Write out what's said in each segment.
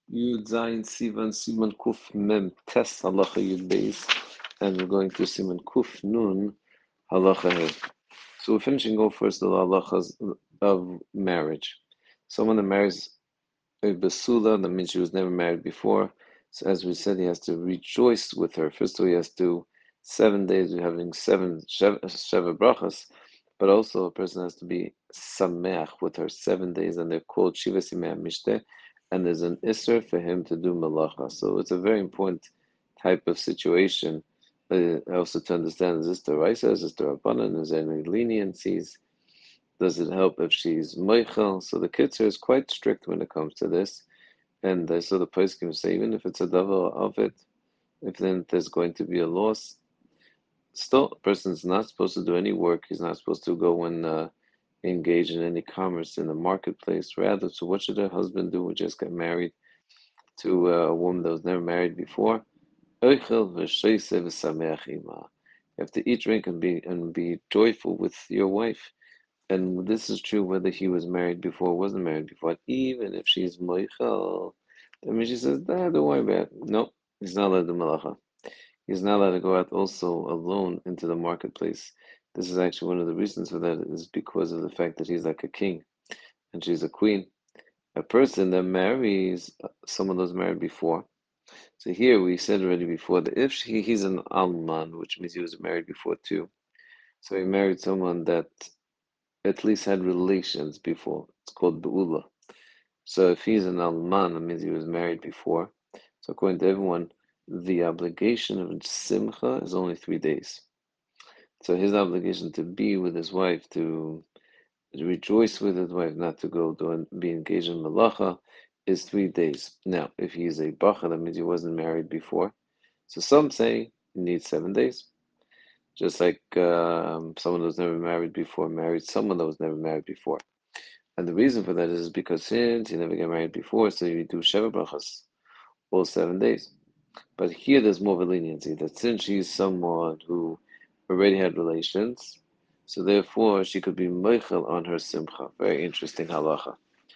Yud Zayin Sivan Siman Kuf Mem Tes Halacha Yud Beis, and we're going to Siman Kuf Nun Halacha He. So we're finishing off first the halachas of marriage. Someone that marries a basula, that means she was never married before. So as we said, he has to rejoice with her. First of all, he has to 7 days. We're having seven sheva brachas, but also a person has to be sameach with her 7 days, and they're called shiva simei mishteh. And there's an isser for him to do malacha. So it's a very important type of situation. Also to understand, is this the Raisa, is this the Rabbanan, is there any leniencies? Does it help if she's Meichel? So the Kitzur is quite strict when it comes to this. And I saw the poskim say, even if it's a davar of it, if then there's going to be a loss, still, a person's not supposed to do any work. He's not supposed to go and engage in any commerce in the marketplace. Rather, so what should a husband do who just got married to a woman that was never married before? You have to eat, drink, and be joyful with your wife. And this is true whether he was married before or wasn't married before. Even if she's moichel, I mean, she says, "Nah, don't worry about it." No, he's not allowed to do malacha. He's not allowed to go out also alone into the marketplace. This is actually one of the reasons for that is because of the fact that he's like a king and she's a queen. A person that marries someone that was married before. So here we said already before that if he's an alman, which means he was married before too. So he married someone that at least had relations before. It's called Be'ula. So if he's an Alman, it means he was married before. So according to everyone, the obligation of Simcha is only 3 days. So his obligation to be with his wife, to rejoice with his wife, not to go do and be engaged in Malacha, is 3 days. Now, if he is a Bacha, that means he wasn't married before. So some say he needs 7 days. Just like someone who was never married before married someone that was never married before. And the reason for that is because since he never got married before, so you do Sheva Brachas all 7 days. But here there's more of a leniency that since she's someone who already had relations, so therefore she could be Meichel on her Simcha. Very interesting halacha.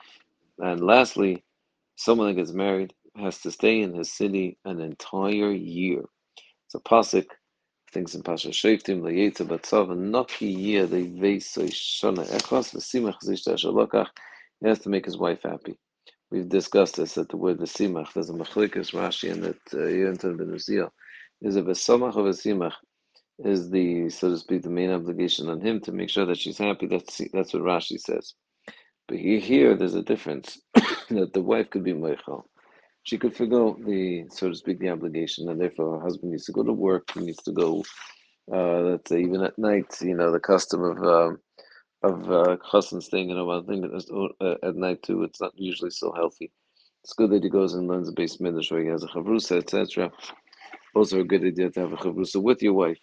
And lastly, someone that gets married has to stay in his city an entire year. So Pasuk things in Pasha Shoftim Layetza Batzav and Naki Yeh Leveisoi Shana Echos V'Simach Zishta Shalokach. He has to make his wife happy. We've discussed this that the word V'Simach, there's a Machlikas Rashi and that Yonatan Ben Uziel is a V'Samach or V'Simach is the, so to speak, the main obligation on him to make sure that she's happy. That's what Rashi says. But here there's a difference that the wife could be Meichel. She could forgo the, so to speak, the obligation, and therefore her husband needs to go to work. He needs to go. Let's say even at night, the custom of chassan staying in a while thing at night too. It's not usually so healthy. It's good that he goes and learns a base midrash where he has a chavrusa, etc. Also a good idea to have a chavrusa with your wife.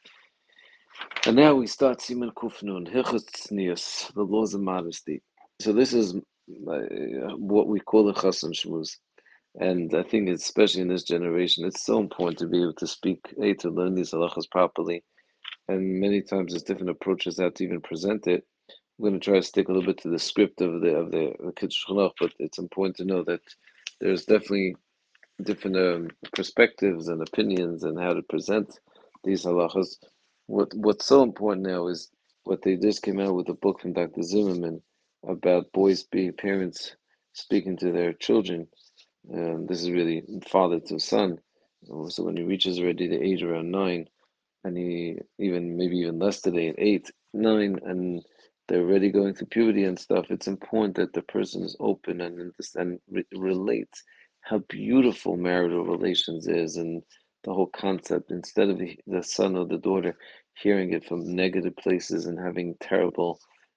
And now we start Siman Kufnun, Hilchot Tznius, the laws of modesty. So this is what we call the chassan shmuz. And I think, especially in this generation, it's so important to be able to speak, to learn these halachas properly. And many times there's different approaches how to even present it. I'm going to try to stick a little bit to the script of the Kitzur Shulchan, but it's important to know that there's definitely different perspectives and opinions and how to present these halachas. What's so important now is what they just came out with a book from Dr. Zimmerman about boys being parents speaking to their children. This is really father to son. So when he reaches already the age around 9, and he even maybe even less today at 8, 9, and they're already going through puberty and stuff, it's important that the person is open and understand relates how beautiful marital relations is and the whole concept instead of the son or the daughter hearing it from negative places and having terrible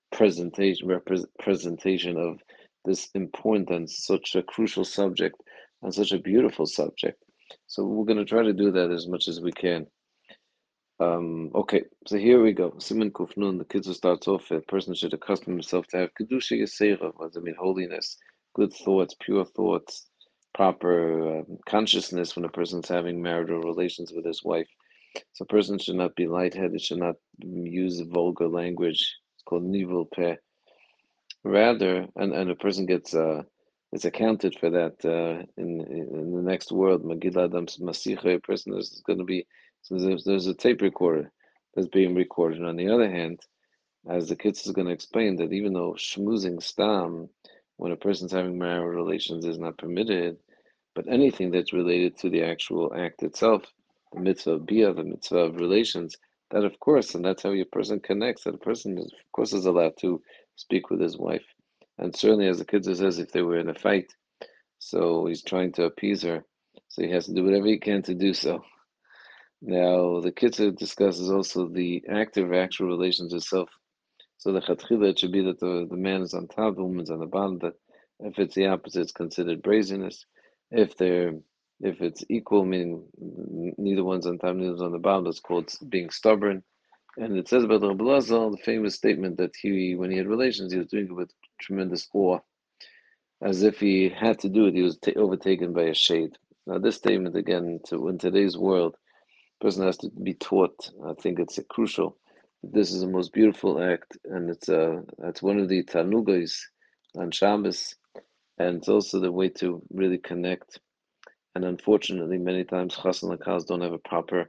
presentation of this important and such a crucial subject and such a beautiful subject. So we're going to try to do that as much as we can. Okay, so here we go. Siman Kufnun, the Kitzur starts off, a person should accustom himself to have Kedusha Yisera, what does it mean? Holiness, good thoughts, pure thoughts, proper consciousness when a person's having marital relations with his wife. So a person should not be lightheaded, should not use vulgar language. It's called nivul peh. Rather, and a person gets it's accounted for that in the next world. Megillah Adam Masicha, a person is going to be, so there's a tape recorder that's being recorded. On the other hand, as the kids is going to explain, that even though schmoozing stam, when a person's having marital relations, is not permitted, but anything that's related to the actual act itself, the mitzvah of bia, the mitzvah of relations, that of course, and that's how a person connects, that a person is, of course, is allowed to speak with his wife. And certainly, as the kids says, if they were in a fight, so he's trying to appease her, so he has to do whatever he can to do so. Now, the Kitzur discusses also the active actual relations itself. So the Chatchila, it should be that the man is on top, the woman's on the bottom. That if it's the opposite, it's considered brazenness. If they're if it's equal, meaning neither one's on top, neither one's on the bottom, that's called being stubborn. And it says about Rabbi Lazar, the famous statement that when he had relations, he was doing it with tremendous awe, as if he had to do it. He was overtaken by a shade. Now, this statement again, in today's world, person has to be taught. I think it's crucial. This is the most beautiful act, and it's one of the tanugos on Shabbos, and it's also the way to really connect. And unfortunately, many times chassan and kaz don't have a proper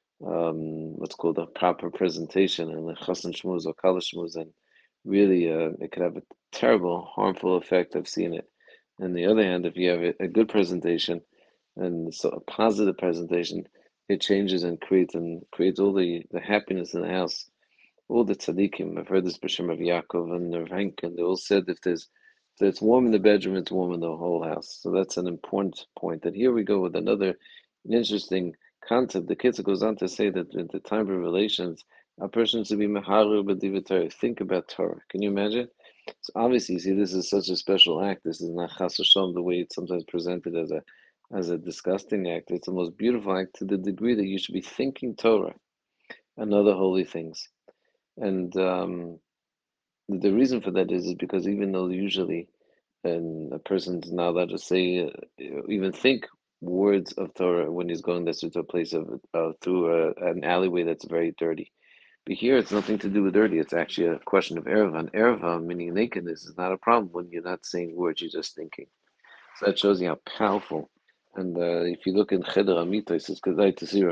what's called a proper presentation, and the chassan shmuz or kala shmuz, and really it could have a terrible, harmful effect. I've seen it. On the other hand, if you have a good presentation and so a positive presentation, it changes and creates all the happiness in the house. All the tzaddikim, I've heard this b'shem of Yaakov and Rav Henk, and they all said if it's warm in the bedroom, it's warm in the whole house. So that's an important point. And here we go with another interesting concept. The Kitzur goes on to say that in the time of relations, a person should be meharu b'divrei Torah. Think about Torah. Can you imagine? So obviously, you see, this is such a special act. This is not chas v'shalom the way it's sometimes presented as a disgusting act. It's the most beautiful act to the degree that you should be thinking Torah and other holy things. And the reason for that is because even though usually and a person's not allowed to say, even think words of Torah when he's going this to a place of through an alleyway that's very dirty. But here it's nothing to do with dirty. It's actually a question of erva. And erva, meaning nakedness, is not a problem when you're not saying words, you're just thinking. So that shows you how powerful. And if you look in Cheder Amitos, it's good to see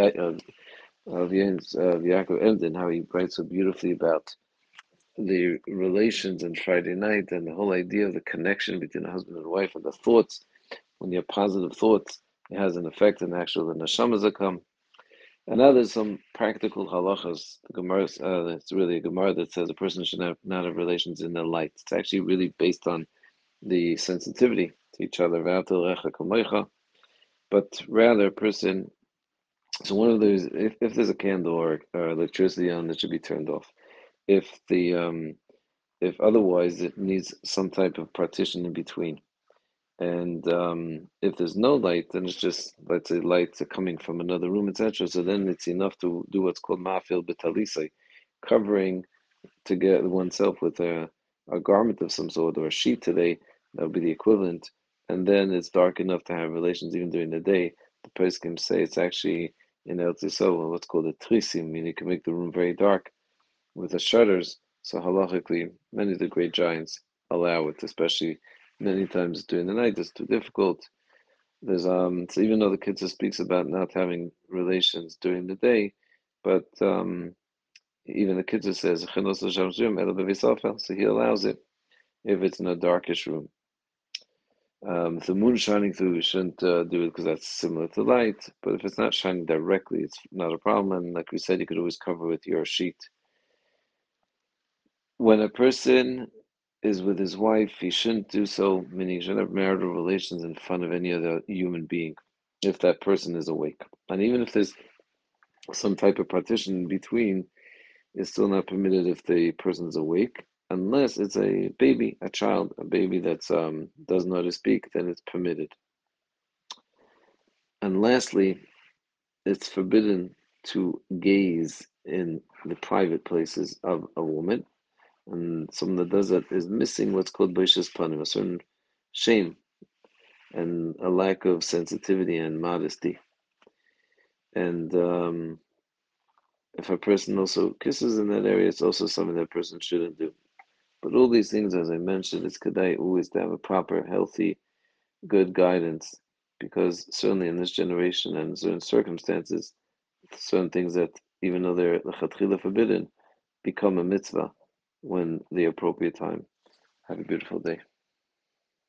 of Yaakov Emden, how he writes so beautifully about the relations and Friday night and the whole idea of the connection between a husband and wife and the thoughts. When you have positive thoughts, it has an effect in actual the neshamas that come. And now there's some practical halachas. The Gemara, it's really a Gemara that says a person should not have relations in the light. It's actually really based on the sensitivity to each other. But rather, a person. So one of those, if there's a candle or electricity on, it should be turned off. If the if otherwise, it needs some type of partition in between. And if there's no light, then it's just, let's say, lights are coming from another room, etc. So then it's enough to do what's called mafil betalisai, covering to get oneself with a garment of some sort or a sheet today. That would be the equivalent. And then it's dark enough to have relations even during the day. The poskim say it's actually in Eretz Yisrael what's called a trisim, meaning you can make the room very dark with the shutters. So halachically, many of the great giants allow it, especially many times during the night. It's too difficult. There's so even though the Kitzur speaks about not having relations during the day, but even the Kitzur says so he allows it if it's in a darkish room. If the moon is shining through, we shouldn't do it because that's similar to light. But if it's not shining directly, it's not a problem. And like we said, you could always cover with your sheet. When a person is with his wife, he shouldn't do so, meaning he shouldn't have marital relations in front of any other human being if that person is awake. And even if there's some type of partition in between, it's still not permitted if the person's awake, unless it's a baby, a child, a baby that's doesn't know how to speak, then it's permitted. And lastly, it's forbidden to gaze in the private places of a woman. And someone that does that is missing what's called Boishas Panim, a certain shame and a lack of sensitivity and modesty. And if a person also kisses in that area, it's also something that person shouldn't do. But all these things, as I mentioned, it's kedai always to have a proper, healthy, good guidance, because certainly in this generation and certain circumstances, certain things that, even though they're lechatchila forbidden, become a mitzvah when the appropriate time. Have a beautiful day.